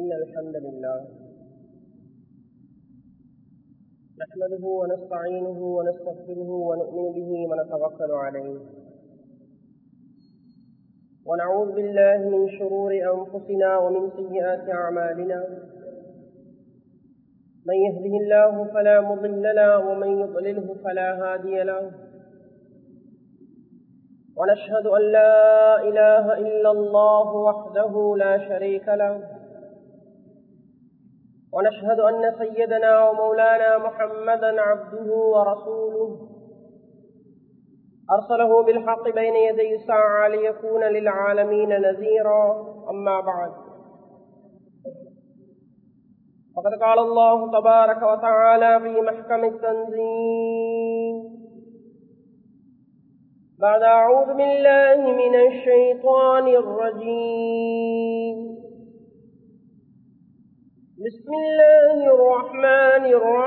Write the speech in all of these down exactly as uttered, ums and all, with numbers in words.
إن الحمد لله نحمده ونستعينه ونستغفره ونؤمن به ونتوكل عليه ونعوذ بالله من شرور أنفسنا ومن سيئات أعمالنا من يهده الله فلا مضل له ومن يضلله فلا هادي له ونشهد أن لا إله إلا الله وحده لا شريك له ونشهد أن سيدنا ومولانا محمدا عبده ورسوله أرسله بالحق بين يدي الساعة ليكون للعالمين نذيرا أما بعد فقد قال الله تبارك وتعالى في محكم التنزيل بعد أعوذ بالله من الشيطان الرجيم بسم الله الرحمن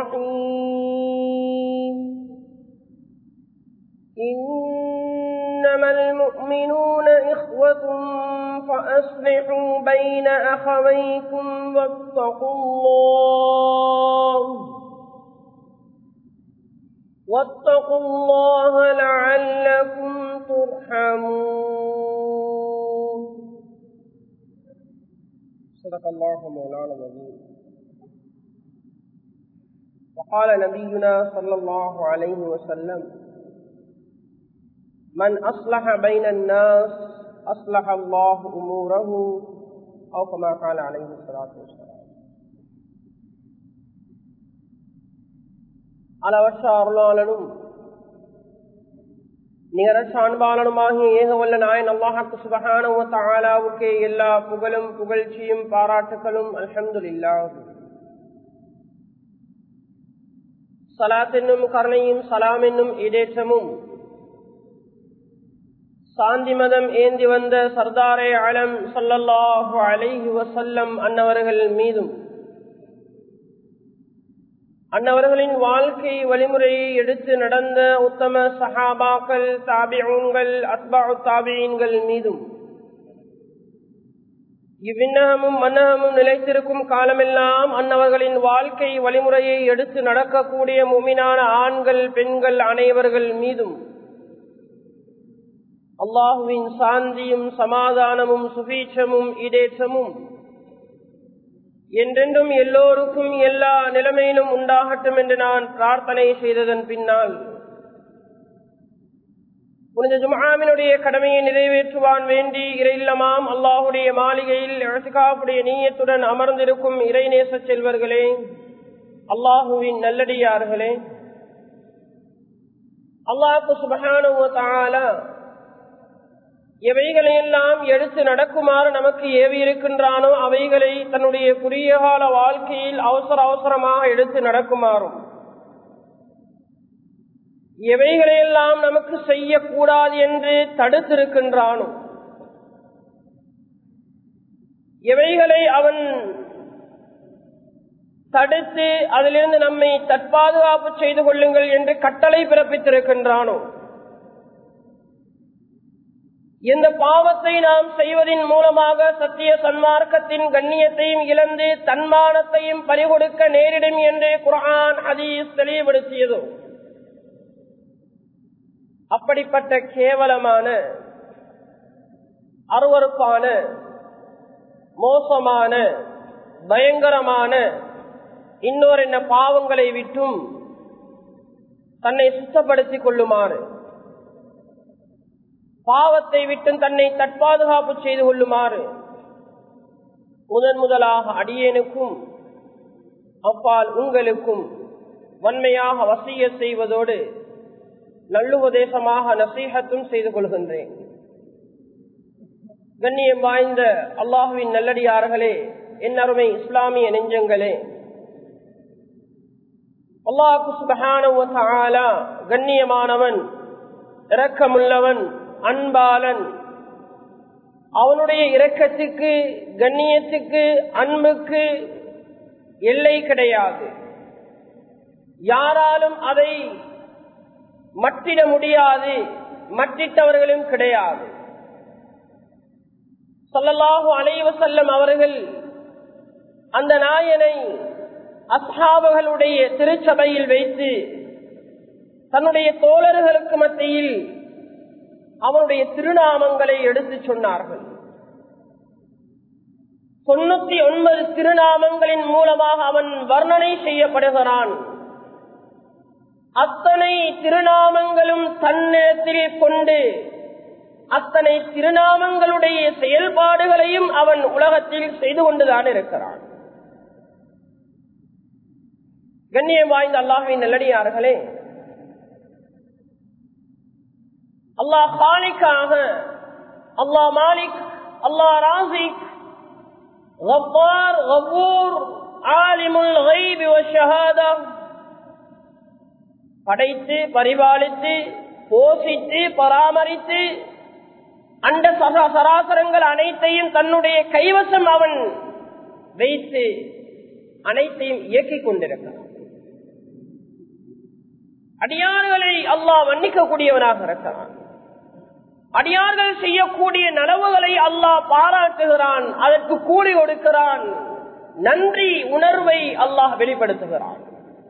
الرحيم إنما المؤمنون إخوة فأصلحوا بين أخويكم واتقوا الله واتقوا الله لعلكم ترحمون صدق الله مولانا العظيم. وقال نبينا صلى الله عليه وسلم من أصلح بين الناس أصلح الله أموره أو كما قال عليه الصلاة والسلام. அளவற்ற அருளாளனும் நிகரற்ற அன்பாளனுமாகிய ஏகவல்ல நாயன் அல்லாஹ் சுப்ஹானஹு வ தஆலாவுக்கே எல்லா புகழும் புகழ்ச்சியும் பாராட்டுகளும் அல்ஹம்துலில்லாஹ். ஸலாத் என்னும் கருணையும் சலாம் என்னும் ஈடேற்றமும் சாந்தி மதம் ஏந்தி வந்த சர்தாரே ஆலம் ஸல்லல்லாஹு அலைஹி வஸல்லம் அன்னவர்கள் மீதும் அன்னவர்களின் வாழ்க்கை வழிமுறையை எடுத்து நடந்த உத்தம சஹாபாக்கள், தாபிஊன்கள், அத்பாஉ தாபிஈன்கள் மீதும் இவ்விண்ணகமும் மன்னகமும் நிலைத்திருக்கும் காலமெல்லாம் அன்னவர்களின் வாழ்க்கை வழிமுறையை எடுத்து நடக்கக்கூடிய முஃமினான ஆண்கள் பெண்கள் அனைவர்கள் மீதும் அல்லாஹுவின் சாந்தியும் சமாதானமும் சுபீட்சமும் ஈடேற்றமும் என்றென்றும் எல்லோருக்கும் எல்லா நிலைமையிலும் உண்டாகட்டும் என்று நான் பிரார்த்தனை செய்ததன் பின்னால் புனித ஜும்ஆவினுடைய கடமையை நிறைவேற்றுவான் வேண்டி இறையில்லமாம் அல்லாஹுடைய மாளிகையில் இஅ்திகாஃபுடைய நிய்யத்துடன் அமர்ந்திருக்கும் இறைநேச செல்வர்களே, அல்லாஹுவின் நல்லடியார்களே, அல்லாஹ் சுப்ஹானஹு வ தஆலா எவைகளையெல்லாம் எடுத்து நடக்குமாறு நமக்கு ஏவி இருக்கின்றானோ அவைகளை தன்னுடைய குறுகிய கால வாழ்க்கையில் அவசர அவசரமாக எடுத்து நடக்குமாறும், எவைகளையெல்லாம் நமக்கு செய்யக்கூடாது என்று தடுத்திருக்கின்றானோ எவைகளை அவன் தடுத்து அதிலிருந்து நம்மை தற்பாதுகாப்பு செய்து கொள்ளுங்கள் என்று கட்டளை பிறப்பித்திருக்கின்றானோ, எந்த பாவத்தை நாம் செய்வதன் மூலமாக சத்திய சன்மார்க்கத்தின் கண்ணியத்தையும் இழந்து தன்மானத்தையும் பறிகொடுக்க நேரிடும் என்று குர்ஆன் ஹதீஸ் தெளிவுபடுத்தியதோ அப்படிப்பட்ட கேவலமான அருவருப்பான மோசமான பயங்கரமான இன்னொரு என்ன பாவங்களை விட்டும் தன்னை சுத்தப்படுத்திக் கொள்ளுமாறு, பாவத்தை விட்டு தன்னை தற்பாதுகாப்பு செய்து கொள்ளுமாறு முதன் முதலாக அடியேனுக்கும் அப்பால் உங்களுக்கும் வன்மையாக வசியத் செய்வதோடு நல்லுபதேசமாக நசீஹத்தும் செய்து கொள்கின்றேன். கண்ணியம் வாய்ந்த அல்லாஹுவின் நல்லடியார்களே, என் அருமை இஸ்லாமிய நெஞ்சங்களே, அல்லாஹ் சுப்ஹானஹு வ தஆலா கண்ணியமானவன், இரக்கமுள்ளவன், அன்பாளன். அவனுடைய இரக்கத்துக்கு, கண்ணியத்துக்கு, அன்புக்கு எல்லை கிடையாது. யாராலும் அதை மட்டிட முடியாது, மட்டிட்டவர்களும் கிடையாது. ஸல்லல்லாஹு அலைஹி வஸல்லம் அவர்கள் அந்த நாயனை அஸ்ஹாபுகளுடைய திருச்சபையில் வைத்து தன்னுடைய தோழர்களுக்கு மத்தியில் அவனுடைய திருநாமங்களை எடுத்து சொன்னார்கள். தொண்ணூத்தி ஒன்பது திருநாமங்களின் மூலமாக அவன் வர்ணனை செய்யப்படுகிறான். அத்தனை திருநாமங்களும் தன்னத்தில் கொண்டு அத்தனை திருநாமங்களுடைய செயல்பாடுகளையும் அவன் உலகத்தில் செய்து கொண்டுதான் இருக்கிறான். கண்ணியம் வாய்ந்த அல்லாஹ்வின் நல்லடியார்களே, அல்லாஹ் காலிக்காக, அல்லாஹ் மாலிக், அல்லாஹ் ராசிக், கஃபார், கஃபூர், ஆலிமுல் கைபி வஷ்ஷஹாதா, படைத்து பரிபாலித்து போஷித்து பராமரித்து அண்ட சராசரங்கள் அனைத்தையும் தன்னுடைய கைவசம் அவன் வைத்து அனைத்தையும் இயக்கிக் கொண்டிருக்கிறான். அடியார்களை அல்லாஹ் மன்னிக்கக்கூடியவனாக இருக்கிறான். அடியார்கள் செய்யக்கூடிய நனவுகளை அல்லாஹ் பாராட்டுகிறான், அதற்கு கூலி கொடுக்கிறான். நன்றி உணர்வை அல்லாஹ் வெளிப்படுத்துகிறான்.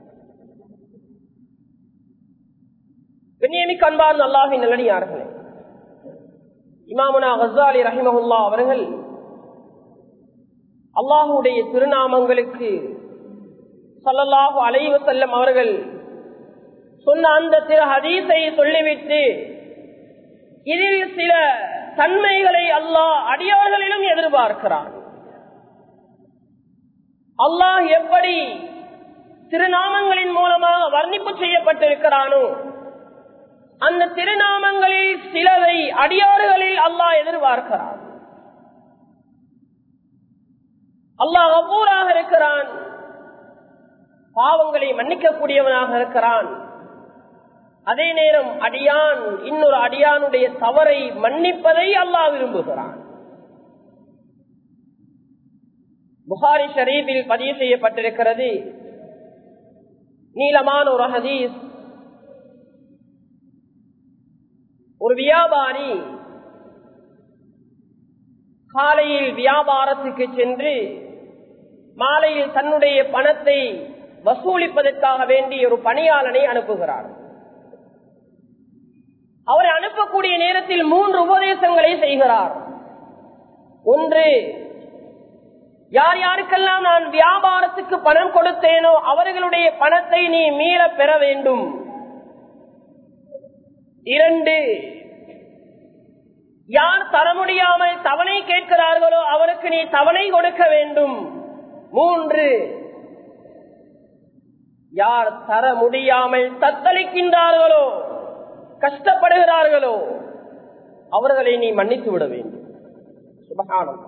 கண்ணியமிக்க அன்பார்ந்த அல்லாஹ்வின் நல்லடியார்களே, இமாமுனா கஸ்ஸாலி ரஹிமஹுல்லாஹ் அவர்கள் அல்லாஹ்வுடைய திருநாமங்களுக்கு ஸல்லல்லாஹு அலைஹி வஸல்லம் அவர்கள் சொன்ன அந்த திரு ஹதீஸை சொல்லிவிட்டு இதில் சில தன்மைகளை அல்லாஹ் அடியார்களிலும் எதிர்பார்க்கிறான். அல்லாஹ் எப்படி திருநாமங்களின் மூலமாக வர்ணிப்பு செய்யப்பட்டிருக்கிறானோ அந்த திருநாமங்களில் சிலதை அடியாறுகளில் அல்லாஹ் எதிர்பார்க்கிறான். அல்லாஹ் கஃபூராக இருக்கிறான், பாவங்களை மன்னிக்கக்கூடியவனாக இருக்கிறான். அதே நேரம் அடியான் இன்னொரு அடியானுடைய தவறை மன்னிப்பதை அல்லாஹ் விரும்புகிறான். புகாரி ஷரீஃபில் பதிவு செய்யப்பட்டிருக்கிறது, நீளமான ஒரு ஹதீஸ். ஒரு வியாபாரி காலையில் வியாபாரத்துக்கு சென்று மாலையில் தன்னுடைய பணத்தை வசூலிப்பதற்காக வேண்டிய ஒரு பணியாளனை அனுப்புகிறார். அவரை அனுப்பக்கூடிய நேரத்தில் மூன்று உபதேசங்களை செய்கிறார். ஒன்று, யார் யாருக்கெல்லாம் நான் வியாபாரத்துக்கு பணம் கொடுத்தேனோ அவர்களுடைய பணத்தை நீ மீள பெற வேண்டும். இரண்டு, யார் தர முடியாமல் தவணை கேட்கிறார்களோ அவருக்கு நீ தவணை கொடுக்க வேண்டும். மூன்று, யார் தர முடியாமல் தத்தளிக்கின்றார்களோ கஷ்டப்படுகிறார்களோ அவர்களை நீ மன்னித்து விட வேண்டும். சுப்ஹானல்லாஹ்.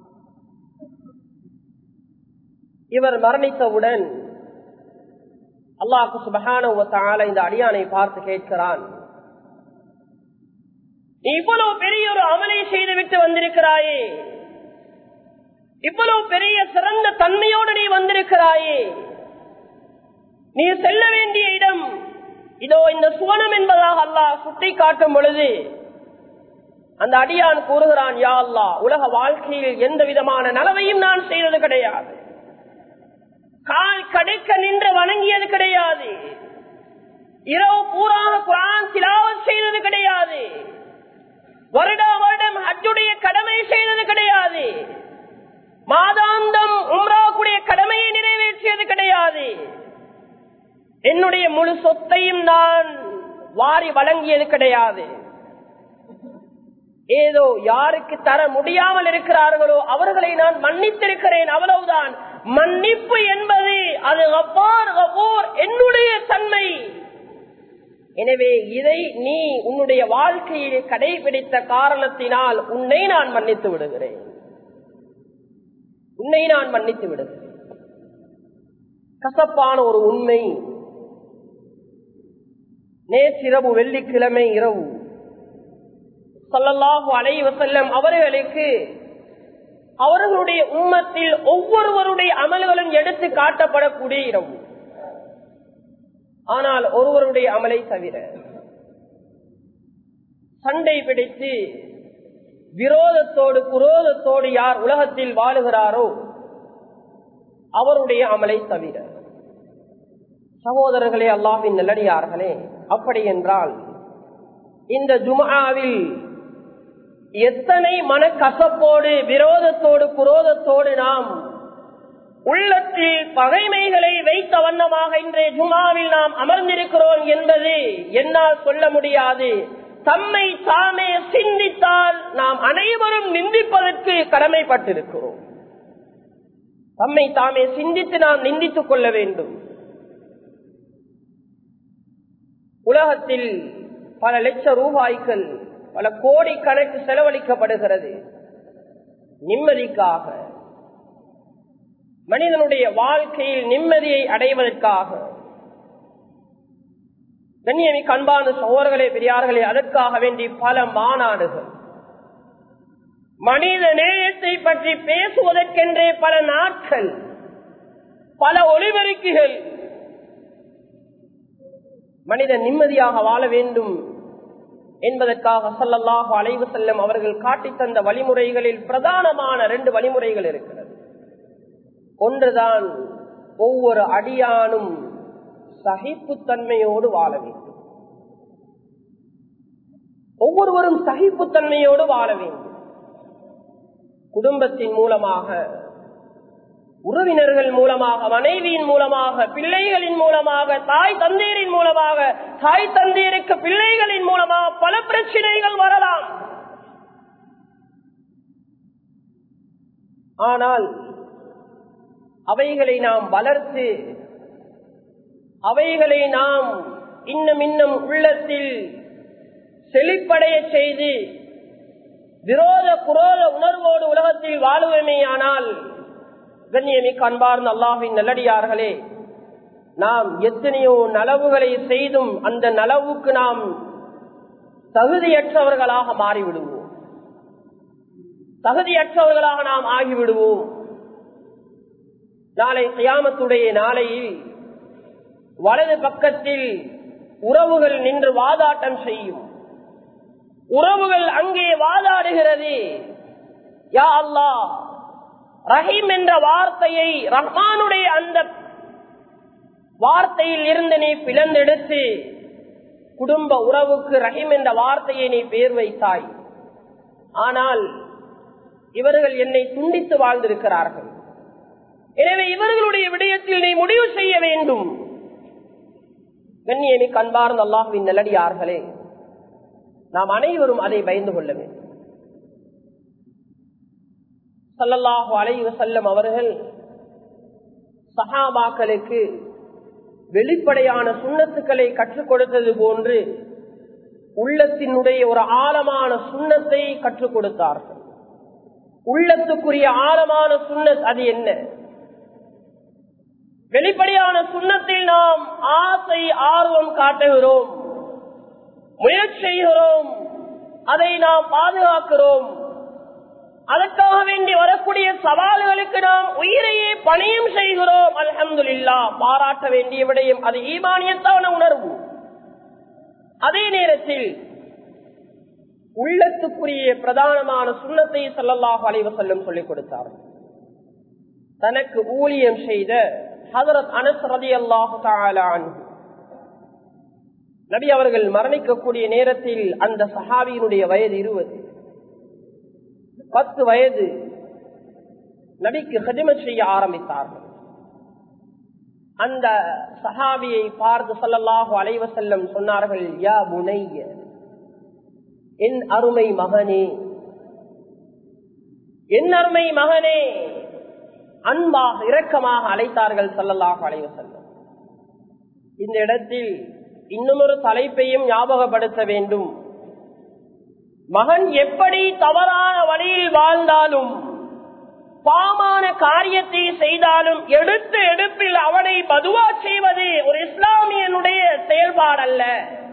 இவர் மரணித்தவுடன் அல்லாஹ் சுப்ஹானஹு வ தஆலா இந்த அடியானை பார்த்து கேட்கிறான், நீ இவ்வளவு பெரிய ஒரு அமலை செய்துவிட்டு வந்திருக்கிறாயே, இவ்வளவு பெரிய சிறந்த தன்மையோடு நீ வந்திருக்கிறாயே, நீ செல்ல வேண்டிய இடம் இதோ இந்த சுவனம் என்பதாக அல்லாஹ் சுட்டி காட்டும் பொழுது அந்த அடியான் கூறுகிறான், யா அல்லாஹ், உலக வாழ்க்கையில் எந்த விதமான நலவையும் நான் செய்தது கிடையாது, கால் கடைக்க நின்று வணங்கியது கிடையாது, இரவு பூராக குர்ஆன் திலாவத் செய்தது கிடையாது, வருடா வருடம் ஹஜ்ஜுடைய கடமை செய்தது கிடையாது, மாதாந்தம் உம்ராவுடைய கடமையை நிறைவேற்றியது கிடையாது, என்னுடைய முழு சொத்தையும் நான் வாரி வழங்கியது கிடையாது. ஏதோ யாருக்கு தர முடியாமல் இருக்கிறார்களோ அவர்களை நான் மன்னித்திருக்கிறேன், அவ்வளவுதான். மன்னிப்பு என்பது அது கஃபார் கஃபூர் என்னுடைய தன்மை. எனவே இதை நீ உன்னுடைய வாழ்க்கையில் கடைபிடித்த காரணத்தினால் உன்னை நான் மன்னித்து விடுகிறேன், உன்னை நான் மன்னித்து விடுகிறேன். கசப்பான ஒரு உண்மை, நேற்றிரவு வெள்ளிக்கிழமை இரவு ஸல்லல்லாஹு அலைஹி வஸல்லம் அவர்களுக்கு அவர்களுடைய உம்மத்தில் ஒவ்வொருவருடைய அமல்களும் எடுத்து காட்டப்படக்கூடிய இரவு. ஆனால் ஒருவருடைய அமலை தவிர சண்டை பிடித்து விரோதத்தோடு குரோதத்தோடு யார் உலகத்தில் வாழுகிறாரோ அவருடைய அமலை தவிர. சகோதரர்களே, அல்லாஹ்வின் நல்லடியார்களே, அப்படி என்றால் இந்த ஜும்ஆவில் எத்தனை மனக்கசப்போடு, விரோதத்தோடு, குரோதத்தோடு நாம் உள்ளத்தில் பகைமைகளை வைத்த வண்ணமாக இன்றைய ஜும்ஆவில் நாம் அமர்ந்திருக்கிறோம் என்பது என்னால் சொல்ல முடியாது. தம்மை தாமே சிந்தித்தால் நாம் அனைவரும் நிந்திப்பதற்கு கடமைப்பட்டிருக்கிறோம். தம்மை தாமே சிந்தித்து நாம் நிந்தித்துக் கொள்ள வேண்டும். உலகத்தில் பல லட்ச ரூபாய்கள், பல கோடி கணக்கு செலவழிக்கப்படுகிறது நிம்மதிக்காக, மனிதனுடைய வாழ்க்கையில் நிம்மதியை அடைவதற்காக. கண்ணியமிக்க அன்பான சகோதரர்களே, பெரியார்களே, அதற்காக வேண்டி பல மாநாடுகள், மனித நேயத்தை பற்றி பேசுவதற்கென்றே பல நாட்கள், பல ஒளிபெருக்கிகள். மனிதன் நிம்மதியாக வாழ வேண்டும் என்பதற்காக ஸல்லல்லாஹு அலைஹி வஸல்லம் அவர்கள் காட்டித் தந்த வழிமுறைகளில் பிரதானமான இரண்டு வழிமுறைகள் இருக்கிறது. ஒன்றுதான், ஒவ்வொரு அடியானும் சகிப்புத்தன்மையோடு வாழ வேண்டும். ஒவ்வொருவரும் சகிப்புத்தன்மையோடு வாழ வேண்டும். குடும்பத்தின் மூலமாக, உறவினர்கள் மூலமாக, மனைவியின் மூலமாக, பிள்ளைகளின் மூலமாக, தாய் தந்தையரின் மூலமாக, தாய் தந்தையருக்கு பிள்ளைகளின் மூலமாக பல பிரச்சனைகள் வரலாம். ஆனால் அவைகளை நாம் வளர்த்து, அவைகளை நாம் இன்னும் இன்னும் உள்ளத்தில் செழிப்படைய செய்து விரோத குரோத உணர்வோடு உலகத்தில் வாழுவேமேயானால், கண்ணியமிக்க அன்பார்ந்த அல்லாஹ்வின் நல்லடியார்களே, நாம் எத்தனையோ நலவுகளை செய்தும் அந்த நலவுக்கு நாம் தகுதியற்றவர்களாக மாறிவிடுவோம். தகுதியற்றவர்களாக நாம் ஆகிவிடுவோம். நாளை கியாமத்துடைய நாளையில் வலது பக்கத்தில் உறவுகள் நின்று வாதாட்டம் செய்யும். உறவுகள் அங்கே வாதாடுகிறது. யா அல்லாஹ், ரஹீம் என்ற வார்த்தையை, ரஹ்மானுடைய அந்த வார்த்தையில் இருந்து நீ பிளந்தெடுத்து குடும்ப உறவுக்கு ரஹீம் என்ற வார்த்தையை நீ பேர் வைத்தாய். ஆனால் இவர்கள் என்னை துண்டித்து வாழ்ந்திருக்கிறார்கள். எனவே இவர்களுடைய விடயத்தில் நீ முடிவு செய்ய வேண்டும். கண்ணியமிக்க அன்பார்ந்த அல்லாஹ்வின் நல்லடியார்களே, நாம் அனைவரும் அதை பயந்து கொள்ள வேண்டும். ஸல்லல்லாஹு அலைஹி வஸல்லம் அவர்கள் சஹாபாக்களுக்கு வெளிப்படையான சுன்னத்துக்களை கற்றுக் கொடுத்தது போன்று உள்ளத்தினுடைய ஒரு ஆழமான சுன்னத்தை கற்றுக் கொடுத்தார்கள். உள்ளத்துக்குரிய ஆழமான சுன்னத் அது என்ன? வெளிப்படையான சுன்னத்தில் நாம் ஆசை, ஆர்வம் காட்டுகிறோம், முயற்சி செய்கிறோம், அதை நாம் பாதுகாக்கிறோம். அதற்காக வேண்டி வரக்கூடிய சவால்களுக்கு நாம் உயிரையே பணியும் செய்கிறோம். அல்ஹம்துலில்லாஹ், பாராட்ட வேண்டிய விடயம் அது ஈமானியத்தான உணர்வு. அதே நேரத்தில் உள்ளத்துக்குரிய பிரதானமான சுன்னத்தை ஸல்லல்லாஹு அலைஹி வஸல்லம் சொல்லிக் கொடுத்தார். தனக்கு ஊழியம் செய்த ஹஜ்ரத் அனஸ் ரலியல்லாஹு தஆலா அன்ஹு, நபி அவர்கள் மரணிக்கக்கூடிய நேரத்தில் அந்த சஹாபியினுடைய வயது இருபது. பத்து வயது நபிக்கு ஹிதமத் செய்ய ஆரம்பித்தார்கள். அந்த சஹாபியை பார்த்து ஸல்லல்லாஹு அலைஹி வஸல்லம் சொன்னார்கள், யா புனைய, என் அருமை மகனே, என் அருமை மகனே, அன்பாக இரக்கமாக அழைத்தார்கள் ஸல்லல்லாஹு அலைஹி வஸல்லம். இந்த இடத்தில் இன்னும் ஒரு தலைப்பையும் ஞாபகப்படுத்த வேண்டும். மகன் எப்படி தவறான வழியில் வாழ்ந்தாலும், பாவமான காரியத்தை செய்தாலும், எடுத்து எடுப்பில் அவனை பதுவா செய்வது ஒரு இஸ்லாமியனுடைய செயல்பாடல்ல.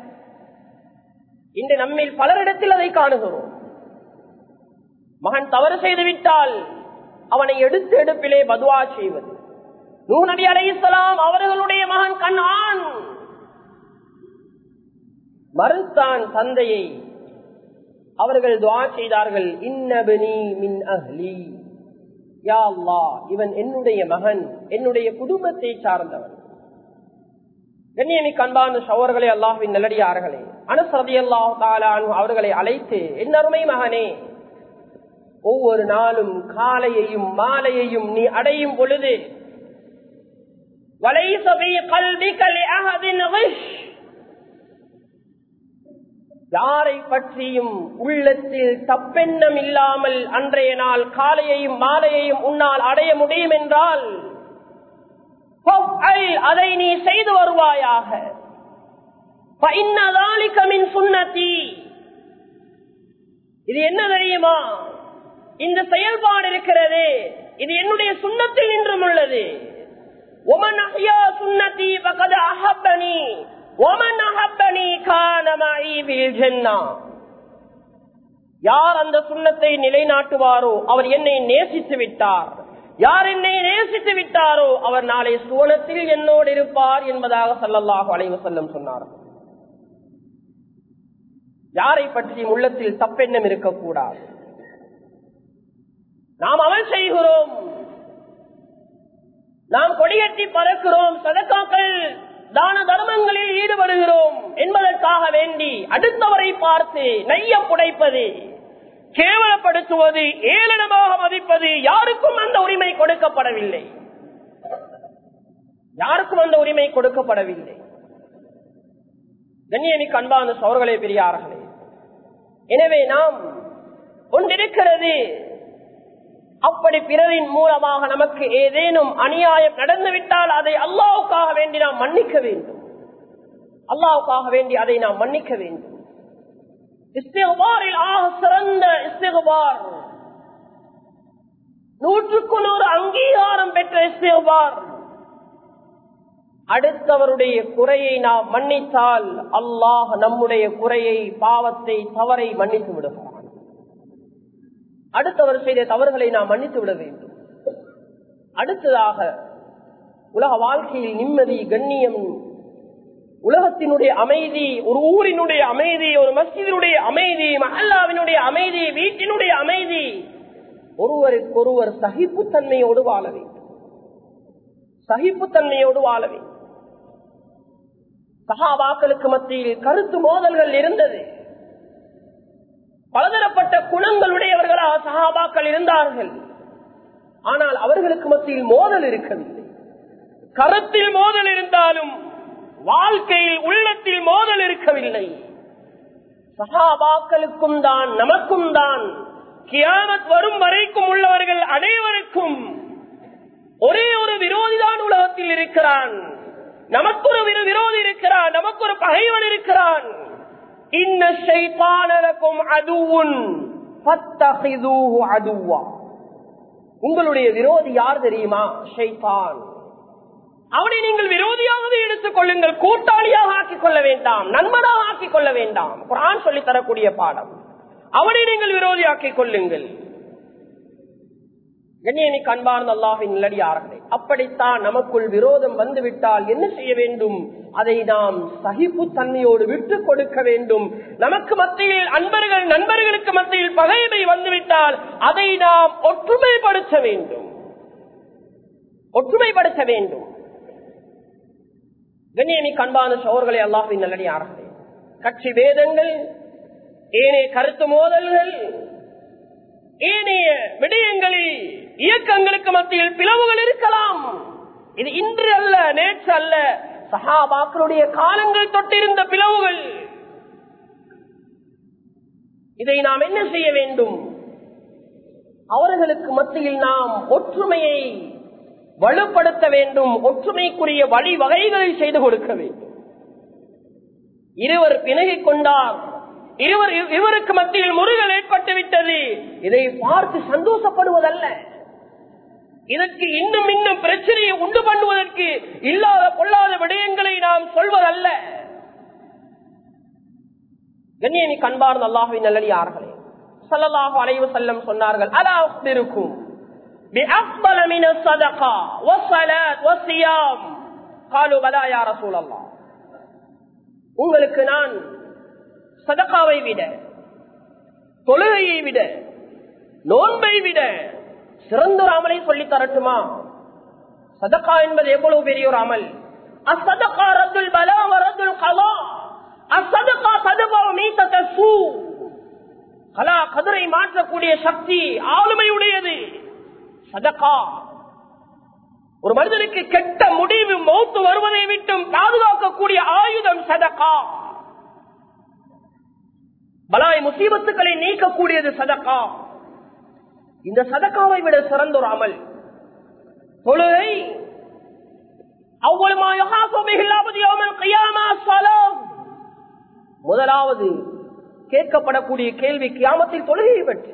இன்று நம்மில் பலரிடத்தில் அதை காணுகிறோம். மகன் தவறு செய்துவிட்டால் அவனை எடுத்து எடுப்பிலே பதுவா செய்வது. நூஹ் நபி அலைஹிஸ்ஸலாம் அவர்களுடைய மகன் கன்ஆன் மறுத்தான் தந்தையை. அவர்கள் துஆ செய்தார்கள், இன்னபனி மின் அஹ்லி, யா அல்லாஹ், இவன் என்னுடைய மகன், என்னுடைய குடும்பத்தை சார்ந்தவன். கண்ணியமிக்க அன்பான சகோதரர்களே, அல்லாஹ்வின் நல்லடியார்களே, அனஸ் ரலியல்லாஹு தஆலா அன்ஹு அவர்களை அழைத்து, என் அருமை மகனே, ஒவ்வொரு நாளும் காலையையும் மாலையையும் நீ அடையும் பொழுது وَلَيْسَ فِي قَلْبِكَ لِأَحَدٍ غِشٌّ, யாரை பற்றியும் உள்ளத்தில் தப்பெண்ணம் இல்லாமல் அன்றைய நாள் காலையையும் மாலையையும் உன்னால் அடைய முடியும் என்றால் அதை நீ செய்து வருவாயாக. فَإِنَّ ذَلِكَ مِنْ سُنَّتِي, இது என்ன தெரியுமா, இந்த செயல்பாடு இருக்கிறது, இது என்னுடைய சுன்னத்தில் நின்றும் உள்ளது. وَمَنْ أَحْيَا سُنَّتِي فَقَدْ أَحَبَّنِي وَمَنْ أَحَبَّنِي كَانَ مَعِي فِي الْجَنَّةِ, யார் அந்த சுன்னத்தை நிலைநாட்டுவாரோ அவர் என்னை நேசித்து விட்டார், யார் என்னை நேசித்து விட்டாரோ அவர் நாளை சுவனத்தில் என்னோடு இருப்பார் என்பதாக ஸல்லல்லாஹு அலைஹி வஸல்லம் சொன்னார். யாரை பற்றி உள்ளத்தில் தப்பெண்ணம் இருக்கக்கூடாது. நாம் அமல் செய்கிறோம், நாம் கொடியேற்றி பறக்கிறோம், சதகாக்கள் தான தர்மங்களில் ஈடுபடுகிறோம் என்பதற்காக வேண்டி அடுத்தவரை பார்த்து நைய புடைப்பது, கேவலப்படுத்துவது, ஏளனமாக மதிப்பது, யாருக்கும் அந்த உரிமை கொடுக்கப்படவில்லை. யாருக்கும் அந்த உரிமை கொடுக்கப்படவில்லை. கண்ணியமிக்க அன்பான சகோதரர்களே, பெரியார்களே, எனவே நாம் ஒன்றிருக்கிறது, அப்படி பிறரின் மூலமாக நமக்கு ஏதேனும் அநியாயம் நடந்துவிட்டால் அதை அல்லாஹ்வுக்காக வேண்டி நாம் மன்னிக்க வேண்டும். அல்லாஹ்வுக்காக வேண்டி அதை நாம் மன்னிக்க வேண்டும். இஸ்திக்பாரில் ஆக சிறந்த இஸ்திக்பார், நூற்றுக்கு நூறு அங்கீகாரம் பெற்ற இஸ்திக்பார், அடுத்தவருடைய குறையை நாம் மன்னித்தால் அல்லாஹ் நம்முடைய குறையை, பாவத்தை, தவறை மன்னித்து விடுவார். அடுத்தவர் செய்த தவறுகளை நாம் மன்னித்து விட வேண்டும். அடுத்ததாக உலக வாழ்க்கையில் நிம்மதி, கண்ணியம், உலகத்தினுடைய அமைதி, ஒரு ஊரினுடைய அமைதி, ஒரு மஸ்ஜிதினுடைய அமைதி, மஹல்லாவினுடைய அமைதி, வீட்டினுடைய அமைதி, ஒருவருக்கொருவர் சகிப்புத்தன்மையோடு வாழ வேண்டும். சகிப்புத்தன்மையோடு வாழ வேண்டும். சஹாபாக்களுக்கு மத்தியில் கருத்து மோதல்கள் இருந்தது. பலதரப்பட்ட குணங்களுடையவர்களாக சஹாபாக்கள் இருந்தார்கள். ஆனால் அவர்களுக்கு மத்தியில் மோதல் இருக்கவில்லை. கருத்தில் மோதல் இருந்தாலும் வாழ்க்கையில், உள்ளத்தில் மோதல் இருக்கவில்லை. சஹாபாக்களுக்கும் தான் நமக்கும் தான் கியாமத் வரும் வரைக்கும் உள்ளவர்கள் அனைவருக்கும் ஒரே ஒரு விரோதிதான் உலகத்தில் இருக்கிறான். நமக்கு ஒரு விரோதி இருக்கிறான், நமக்கு ஒரு பகைவன் இருக்கிறான். இன்ன ஷைத்தான லகும் அதுவுன் ஃபத்தஹிதூஹு அதுவா, உங்களுடைய விரோதி யார் தெரியுமா? ஷைத்தான். அவனை நீங்கள் விரோதியாகவே எடுத்துக் கொள்ளுங்கள், கூட்டாளியாக ஆக்கிக் கொள்ள வேண்டாம், நண்பனாக ஆக்கிக் கொள்ள வேண்டாம். குர்ஆன் சொல்லி தரக்கூடிய பாடம். அவனை நீங்கள் விரோதியாக்கிக் கொள்ளுங்கள். கண்ணியமிக்க அன்பார்ந்த அல்லாஹ்வின் நல்லடியார்களே, அப்படித்தான் நமக்குள் விரோதம் வந்துவிட்டால் என்ன செய்ய வேண்டும்? அதை நாம் சகிப்புத்தன்மையோடு விட்டுக் கொடுக்க வேண்டும். நமக்கு மத்தியில் அன்பர்கள், நண்பர்களுக்கு மத்தியில் பகைமை வந்துவிட்டால் அதை நாம் ஒற்றுமைப்படுத்த வேண்டும். ஒற்றுமைப்படுத்த வேண்டும். கண்ணியமிக்க அன்பான சகோதரர்களே, அல்லாஹ்வின் நல்லடியார்களே, கட்சி பேதங்கள், ஏனைய கருத்து மோதல்கள், ஏனைய விடயங்களில் இயக்கங்களுக்கு மத்தியில் பிளவுகள் இருக்கலாம். இது இன்று அல்ல, நேற்று அல்ல, சஹாபாக்களுடைய காலங்கள் தொட்டிருந்த பிளவுகள். இதை நாம் என்ன செய்ய வேண்டும்? அவர்களுக்கு மத்தியில் நாம் ஒற்றுமையை வலுப்படுத்த வேண்டும். ஒற்றுமைக்குரிய வழிவகைகளை செய்து கொடுக்க வேண்டும். இருவர் பிணகிக் கொண்டார், இருவர் இவருக்கு மத்தியில் முருகல் ஏற்பட்டு விட்டது, இதை பார்த்து சந்தோஷப்படுவதல்ல. இதற்கு இன்னும் இன்னும் பிரச்சனையை உண்டு பண்ணுவதற்கு இல்லாத பொல்லாத விடயங்களை நாம் சொல்வதல்ல. கண்ணியமிக்க அன்பார்ந்த அல்லாஹ்வின் நல்லடியார்களே, ஸல்லல்லாஹு அலைஹி வஸல்லம் சொன்னார்கள், அலா உக்பிருக்கும் பிஅஃதல மின ஸதகா வஸ்ஸலாத் வஸ்ஸியாம். قالوا بلى يا رسول الله, உங்களுக்கு நான் சதகாவை விட, தொழுகையை விட, நோன்பை விட சிறந்த ஒரு அமலை சொல்லி தரட்டுமா? சதகா என்பது எவ்வளவு பெரிய ஒரு அமல். அஸ்ஸதகா ரத்துல் பலா வ ரத்துல் கலா. அஸ்ஸதகா ததுபு மீதத சூ. கலா கதிரை மாற்றக்கூடிய சக்தி ஆளுமையுடையது சதகா. ஒரு மனிதனுக்கு கெட்ட முடிவு மௌத்து வருவதை விட்டும் பாதுகாக்கக்கூடிய ஆயுதம் சதகா. பலாய் முசீபத்துக்களை நீக்கக்கூடியது சதகா. இந்த சதகாவை விட சிறந்த ஒரு அமல் தொழுகை. முதலாவது கேட்கப்படக்கூடிய கேள்வி கியாமத்தில் தொழுகையை பற்றி.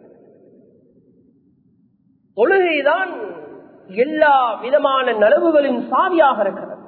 தொழுகைதான் எல்லா விதமான நலவுகளின் சாவியாக இருக்கிறது.